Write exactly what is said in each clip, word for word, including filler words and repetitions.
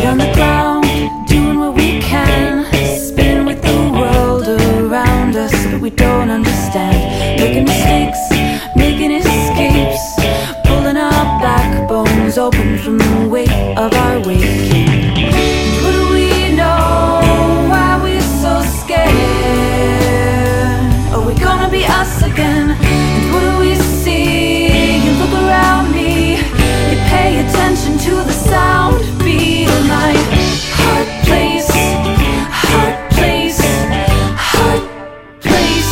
on the ground, doing what we can, spinning with the world around us that we don't understand, making mistakes, making escapes, pulling our backbones open from the weight of our waking. What do we know? Why are we so scared? Are we gonna be us again? And what do we see? You look around me, you pay attention to the sound beat of my heart place, heart place, heart place,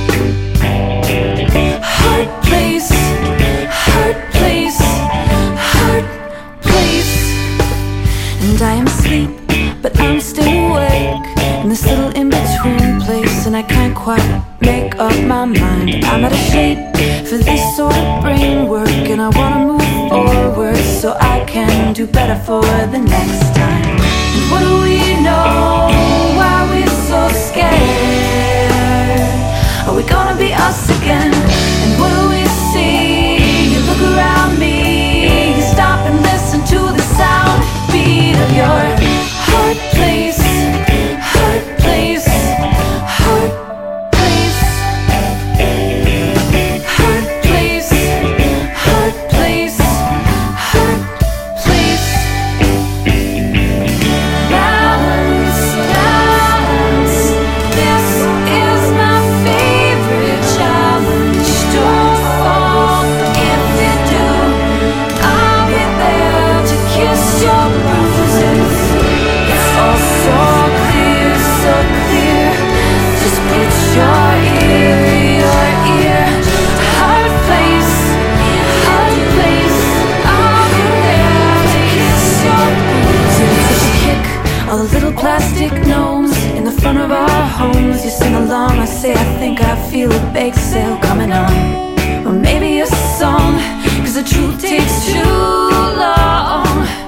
heart place, heart place, heart place. And I am asleep, but I'm still awake in this little in-between place, and I can't quite make up my mind. I'm out of shape for this sort of brain work, and I wanna move forward so I can do better for the next time. And what do we know? Why are we so scared? Are we gonna be us again? And what do we see? You look around me, you stop and listen to the sound beat of your heart place, heart place, heart place, heart place, heart place, heart place. Balance, balance, this is my favorite challenge. Don't fall if you do, I'll be there to kiss your bruises. It's all so clear, so clear. Just put your ear, your ear. Heart place, heart place, I'll be there to kiss your bruises. As you kick all the little plastic gnomes in the front of our homes, you sing along, I say I think I feel a bake sale coming on. Or maybe a song, cause the truth takes too long.